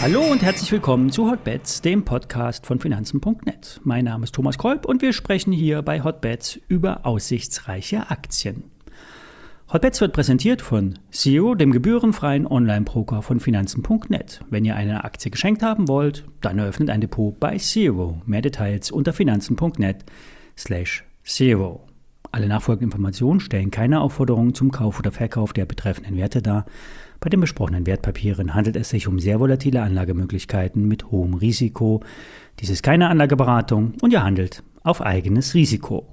Hallo und herzlich willkommen zu Hotbets, dem Podcast von Finanzen.net. Mein Name ist Thomas Kolb und wir sprechen hier bei Hotbets über aussichtsreiche Aktien. Hotbets wird präsentiert von Zero, dem gebührenfreien Online-Broker von Finanzen.net. Wenn ihr eine Aktie geschenkt haben wollt, dann eröffnet ein Depot bei Zero. Mehr Details unter finanzen.net/Zero. Alle nachfolgenden Informationen stellen keine Aufforderung zum Kauf oder Verkauf der betreffenden Werte dar. Bei den besprochenen Wertpapieren handelt es sich um sehr volatile Anlagemöglichkeiten mit hohem Risiko. Dies ist keine Anlageberatung und ihr handelt auf eigenes Risiko.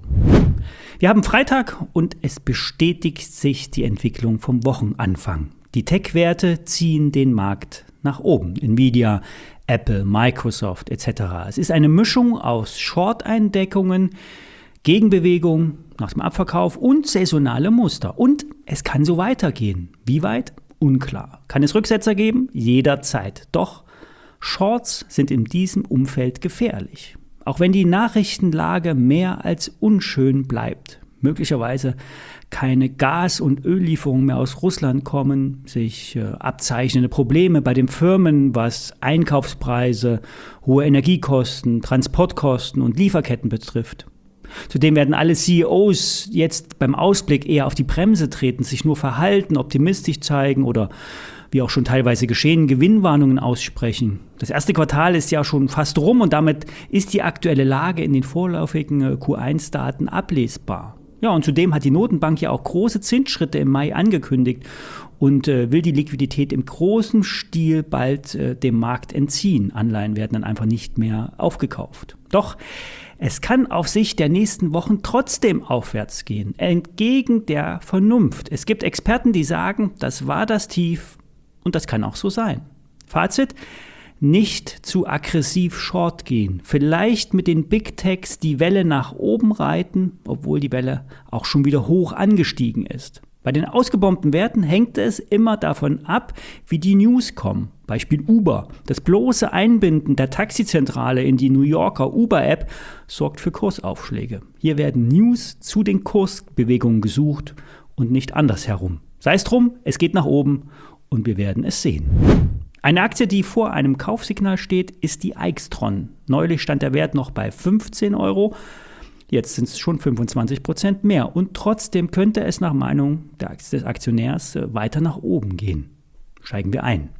Wir haben Freitag und es bestätigt sich die Entwicklung vom Wochenanfang. Die Tech-Werte ziehen den Markt nach oben. Nvidia, Apple, Microsoft etc. Es ist eine Mischung aus Short-Eindeckungen, Gegenbewegung nach dem Abverkauf und saisonale Muster. Und es kann so weitergehen. Wie weit? Unklar. Kann es Rücksetzer geben? Jederzeit. Doch Shorts sind in diesem Umfeld gefährlich. Auch wenn die Nachrichtenlage mehr als unschön bleibt, möglicherweise keine Gas- und Öllieferungen mehr aus Russland kommen, sich abzeichnende Probleme bei den Firmen, was Einkaufspreise, hohe Energiekosten, Transportkosten und Lieferketten betrifft. Zudem werden alle CEOs jetzt beim Ausblick eher auf die Bremse treten, sich nur verhalten, optimistisch zeigen oder, wie auch schon teilweise geschehen, Gewinnwarnungen aussprechen. Das erste Quartal ist ja schon fast rum und damit ist die aktuelle Lage in den vorläufigen Q1-Daten ablesbar. Ja, und zudem hat die Notenbank ja auch große Zinsschritte im Mai angekündigt und will die Liquidität im großen Stil bald dem Markt entziehen. Anleihen werden dann einfach nicht mehr aufgekauft. Doch es kann auf Sicht der nächsten Wochen trotzdem aufwärts gehen, entgegen der Vernunft. Es gibt Experten, die sagen, das war das Tief und das kann auch so sein. Fazit: Nicht zu aggressiv short gehen. Vielleicht mit den Big Techs die Welle nach oben reiten, obwohl die Welle auch schon wieder hoch angestiegen ist. Bei den ausgebombten Werten hängt es immer davon ab, wie die News kommen. Beispiel Uber. Das bloße Einbinden der Taxizentrale in die New Yorker Uber-App sorgt für Kursaufschläge. Hier werden News zu den Kursbewegungen gesucht und nicht andersherum. Sei es drum, es geht nach oben und wir werden es sehen. Eine Aktie, die vor einem Kaufsignal steht, ist die Aixtron. Neulich stand der Wert noch bei 15 Euro. Jetzt sind es schon 25% mehr und trotzdem könnte es nach Meinung des Aktionärs weiter nach oben gehen. Steigen wir ein.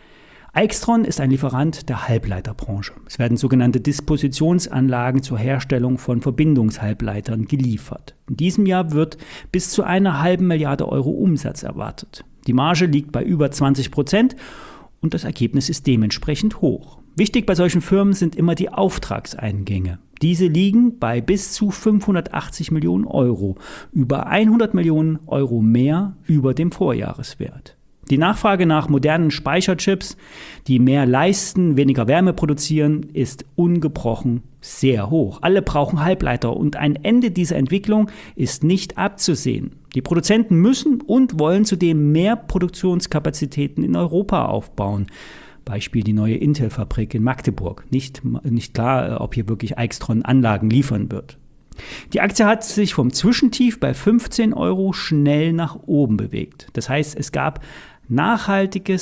Aixtron ist ein Lieferant der Halbleiterbranche. Es werden sogenannte Dispositionsanlagen zur Herstellung von Verbindungshalbleitern geliefert. In diesem Jahr wird bis zu 1,5 Milliarde Euro Umsatz erwartet. Die Marge liegt bei über 20% und das Ergebnis ist dementsprechend hoch. Wichtig bei solchen Firmen sind immer die Auftragseingänge. Diese liegen bei bis zu 580 Millionen Euro, über 100 Millionen Euro mehr über dem Vorjahreswert. Die Nachfrage nach modernen Speicherchips, die mehr leisten, weniger Wärme produzieren, ist ungebrochen sehr hoch. Alle brauchen Halbleiter und ein Ende dieser Entwicklung ist nicht abzusehen. Die Produzenten müssen und wollen zudem mehr Produktionskapazitäten in Europa aufbauen. Beispiel die neue Intel-Fabrik in Magdeburg. Nicht klar, ob hier wirklich Aixtron Anlagen liefern wird. Die Aktie hat sich vom Zwischentief bei 15 Euro schnell nach oben bewegt. Das heißt, es gab nachhaltige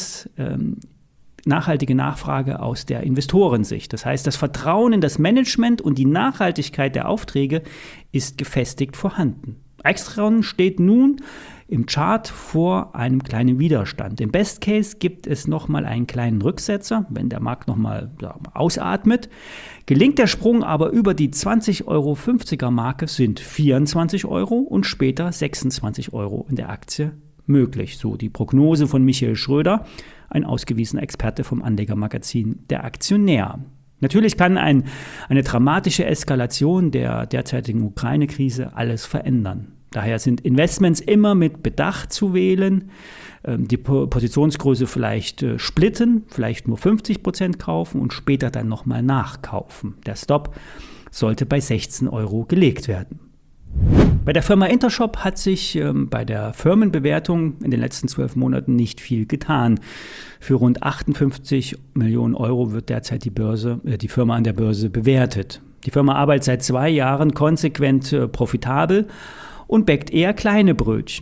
Nachfrage aus der Investorensicht. Das heißt, das Vertrauen in das Management und die Nachhaltigkeit der Aufträge ist gefestigt vorhanden. Aixtron steht nun im Chart vor einem kleinen Widerstand. Im Best Case gibt es nochmal einen kleinen Rücksetzer, wenn der Markt nochmal ausatmet. Gelingt der Sprung aber über die 20,50 € Marke, sind 24 Euro und später 26 Euro in der Aktie möglich. So die Prognose von Michael Schröder, ein ausgewiesener Experte vom Anlegermagazin Der Aktionär. Natürlich kann eine dramatische Eskalation der derzeitigen Ukraine-Krise alles verändern. Daher sind Investments immer mit Bedacht zu wählen, die Positionsgröße vielleicht splitten, vielleicht nur 50% kaufen und später dann nochmal nachkaufen. Der Stop sollte bei 16 Euro gelegt werden. Bei der Firma Intershop hat sich bei der Firmenbewertung in den letzten 12 Monaten nicht viel getan. Für rund 58 Millionen Euro wird derzeit die Firma an der Börse bewertet. Die Firma arbeitet seit 2 Jahren konsequent profitabel und bäckt eher kleine Brötchen.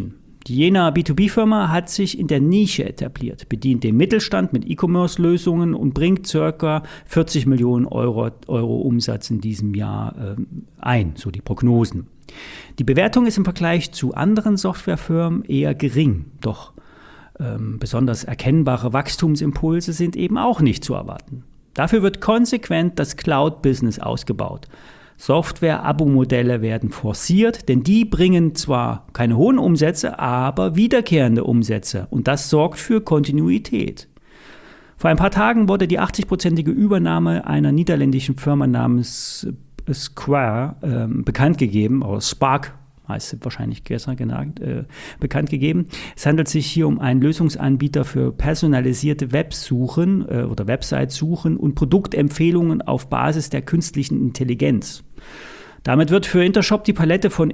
Die Jenaer B2B-Firma hat sich in der Nische etabliert, bedient den Mittelstand mit E-Commerce-Lösungen und bringt ca. 40 Millionen Euro Umsatz in diesem Jahr ein, so die Prognosen. Die Bewertung ist im Vergleich zu anderen Softwarefirmen eher gering, doch besonders erkennbare Wachstumsimpulse sind eben auch nicht zu erwarten. Dafür wird konsequent das Cloud-Business ausgebaut. Software-Abo-Modelle werden forciert, denn die bringen zwar keine hohen Umsätze, aber wiederkehrende Umsätze und das sorgt für Kontinuität. Vor ein paar Tagen wurde die 80-prozentige Übernahme einer niederländischen Firma namens Square bekannt gegeben, oder Spark heißt es wahrscheinlich besser bekannt gegeben. Es handelt sich hier um einen Lösungsanbieter für personalisierte Websuchen oder Website-Suchen und Produktempfehlungen auf Basis der künstlichen Intelligenz. Damit wird für Intershop die Palette von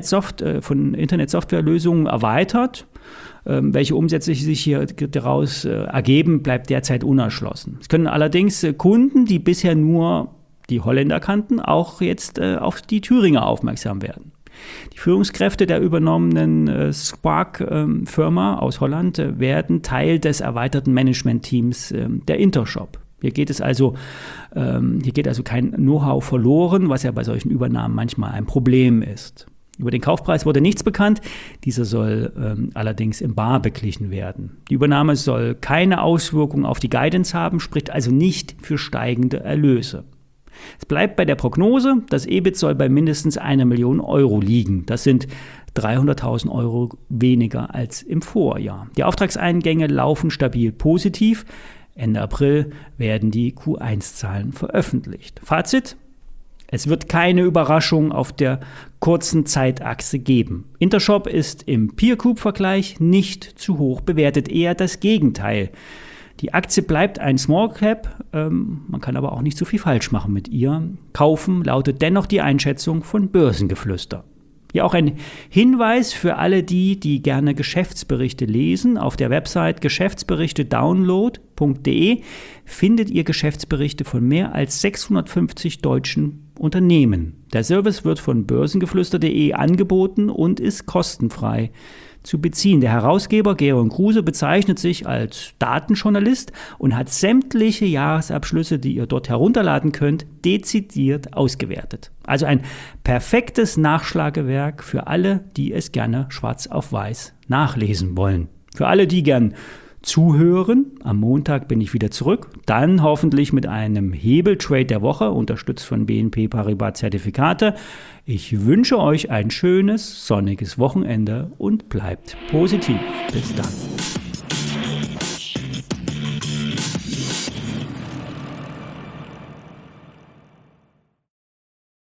Internet-Software-Lösungen erweitert. Welche Umsätze sich hier daraus ergeben, bleibt derzeit unerschlossen. Es können allerdings Kunden, die bisher nur die Holländer kannten, auch jetzt auf die Thüringer aufmerksam werden. Die Führungskräfte der übernommenen Spark-Firma aus Holland werden Teil des erweiterten Managementteams der Intershop. Hier geht also kein Know-how verloren, was ja bei solchen Übernahmen manchmal ein Problem ist. Über den Kaufpreis wurde nichts bekannt, dieser soll allerdings im Bar beglichen werden. Die Übernahme soll keine Auswirkung auf die Guidance haben, spricht also nicht für steigende Erlöse. Es bleibt bei der Prognose, das EBIT soll bei mindestens 1 Million Euro liegen. Das sind 300.000 Euro weniger als im Vorjahr. Die Auftragseingänge laufen stabil positiv. Ende April werden die Q1-Zahlen veröffentlicht. Fazit: Es wird keine Überraschung auf der kurzen Zeitachse geben. Intershop ist im Peer-Group-Vergleich nicht zu hoch bewertet, eher das Gegenteil. Die Aktie bleibt ein Small Cap, man kann aber auch nicht so viel falsch machen mit ihr. Kaufen lautet dennoch die Einschätzung von Börsengeflüster. Hier auch ein Hinweis für alle die gerne Geschäftsberichte lesen. Auf der Website geschäftsberichtedownload.de findet ihr Geschäftsberichte von mehr als 650 deutschen Unternehmen. Der Service wird von börsengeflüster.de angeboten und ist kostenfrei zu beziehen. Der Herausgeber Georg Kruse bezeichnet sich als Datenjournalist und hat sämtliche Jahresabschlüsse, die ihr dort herunterladen könnt, dezidiert ausgewertet. Also ein perfektes Nachschlagewerk für alle, die es gerne schwarz auf weiß nachlesen wollen. Für alle, die gern zuhören, am Montag bin ich wieder zurück, dann hoffentlich mit einem Hebeltrade der Woche, unterstützt von BNP Paribas Zertifikate. Ich wünsche euch ein schönes, sonniges Wochenende und bleibt positiv. Bis dann.